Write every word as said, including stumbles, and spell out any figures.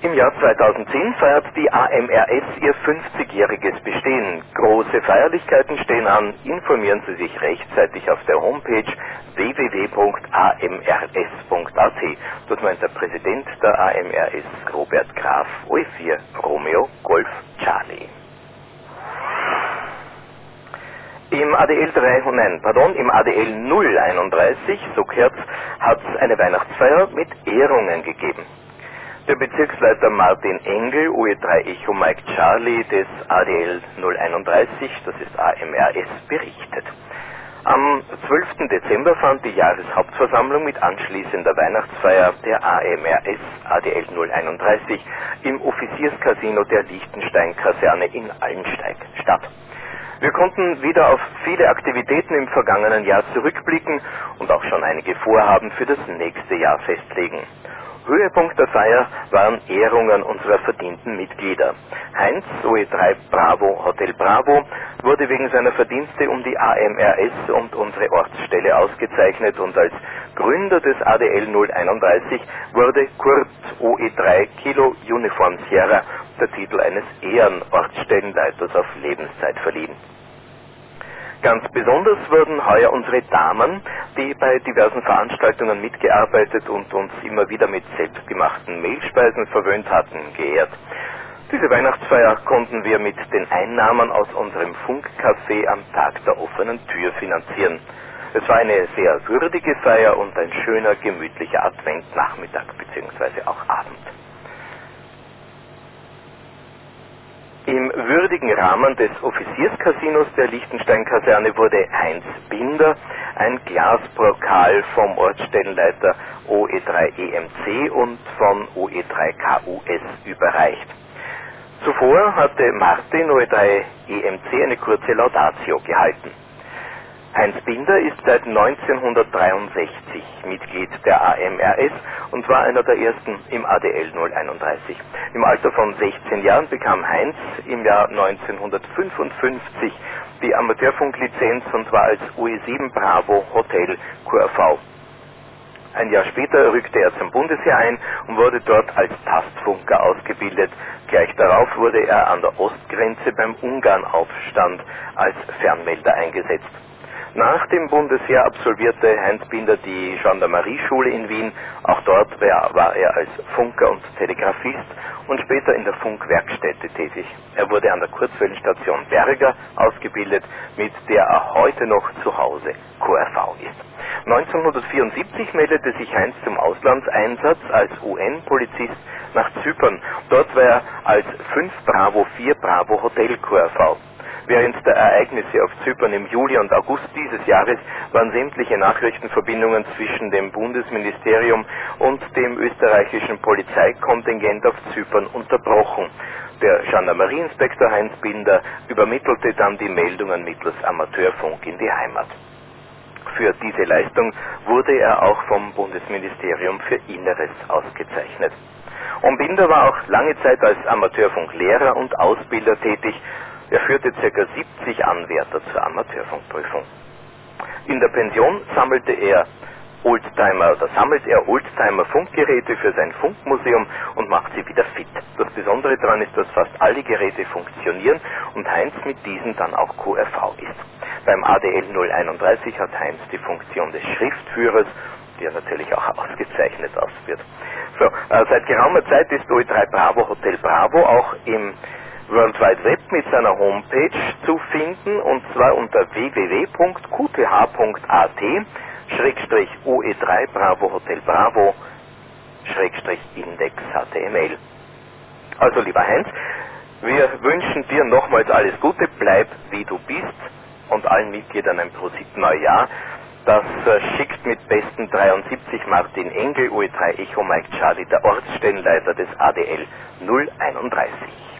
Im Jahr zweitausendzehn feiert die A M R S ihr fünfzigjähriges Bestehen. Große Feierlichkeiten stehen an. Informieren Sie sich rechtzeitig auf der Homepage w w w punkt a m r s punkt a t. Dort meint der Präsident der A M R S, Robert Graf, O E vier Romeo Golf Charlie. Im A D L dreihundert, nein, pardon, im A D L null einunddreißig, Suckherz, hat es eine Weihnachtsfeier mit Ehrungen gegeben. Der Bezirksleiter Martin Engel, O E drei Echo Mike Charlie des A D L null einunddreißig, das ist A M R S, berichtet. Am zwölften Dezember fand die Jahreshauptversammlung mit anschließender Weihnachtsfeier der A M R S A D L null einunddreißig im Offizierscasino der Liechtenstein-Kaserne in Allensteig statt. Wir konnten wieder auf viele Aktivitäten im vergangenen Jahr zurückblicken und auch schon einige Vorhaben für das nächste Jahr festlegen. Höhepunkt der Feier waren Ehrungen unserer verdienten Mitglieder. Heinz, O E drei Bravo Hotel Bravo, wurde wegen seiner Verdienste um die A M R S und unsere Ortsstelle ausgezeichnet und als Gründer des A D L null einunddreißig wurde Kurt O E drei Kilo Uniform Sierra der Titel eines Ehrenortsstellenleiters auf Lebenszeit verliehen. Ganz besonders wurden heuer unsere Damen, die bei diversen Veranstaltungen mitgearbeitet und uns immer wieder mit selbstgemachten Mehlspeisen verwöhnt hatten, geehrt. Diese Weihnachtsfeier konnten wir mit den Einnahmen aus unserem Funkcafé am Tag der offenen Tür finanzieren. Es war eine sehr würdige Feier und ein schöner, gemütlicher Adventnachmittag bzw. auch Abend. Im würdigen Rahmen des Offizierscasinos der Liechtenstein-Kaserne wurde Heinz Binder ein Glaspokal vom Ortsstellenleiter O E drei E M C und von O E drei K U S überreicht. Zuvor hatte Martin O E drei E M C eine kurze Laudatio gehalten. Heinz Binder ist seit neunzehnhundertdreiundsechzig Mitglied der A M R S und war einer der ersten im A D L null einunddreißig. Im Alter von sechzehn Jahren bekam Heinz im Jahr neunzehnhundertfünfundfünfzig die Amateurfunklizenz und war als U E sieben Bravo Hotel Q R V. Ein Jahr später rückte er zum Bundesheer ein und wurde dort als Tastfunker ausgebildet. Gleich darauf wurde er an der Ostgrenze beim Ungarnaufstand als Fernmelder eingesetzt. Nach dem Bundesheer absolvierte Heinz Binder die Gendarmerieschule in Wien. Auch dort war er als Funker und Telegrafist und später in der Funkwerkstätte tätig. Er wurde an der Kurzwellenstation Berger ausgebildet, mit der er heute noch zu Hause Q R V ist. neunzehnhundertvierundsiebzig meldete sich Heinz zum Auslandseinsatz als U N-Polizist nach Zypern. Dort war er als fünf Bravo vier Bravo Hotel Q R V. Während der Ereignisse auf Zypern im Juli und August dieses Jahres waren sämtliche Nachrichtenverbindungen zwischen dem Bundesministerium und dem österreichischen Polizeikontingent auf Zypern unterbrochen. Der Gendarmerieinspektor Heinz Binder übermittelte dann die Meldungen mittels Amateurfunk in die Heimat. Für diese Leistung wurde er auch vom Bundesministerium für Inneres ausgezeichnet. Und Binder war auch lange Zeit als Amateurfunklehrer und Ausbilder tätig. Er führte ca. siebzig Anwärter zur Amateurfunkprüfung. In der Pension sammelte er Oldtimer, oder sammelt er Oldtimer-Funkgeräte für sein Funkmuseum und macht sie wieder fit. Das Besondere daran ist, dass fast alle Geräte funktionieren und Heinz mit diesen dann auch Q R V ist. Beim A D L null einunddreißig hat Heinz die Funktion des Schriftführers, die er natürlich auch ausgezeichnet ausführt. So, äh, seit geraumer Zeit ist O E drei Bravo Hotel Bravo auch im World Wide Web mit seiner Homepage zu finden, und zwar unter w w w punkt q t h punkt a t Schrägstrich O E drei Bravo Hotel Bravo Schrägstrich Index H T M L. Also lieber Heinz, wir wünschen dir nochmals alles Gute, bleib wie du bist und allen Mitgliedern ein Prosit Neujahr. Das äh, schickt mit besten dreiundsiebzig Martin Engel, O E drei Echo Mike Charlie, der Ortsstellenleiter des A D L null einunddreißig.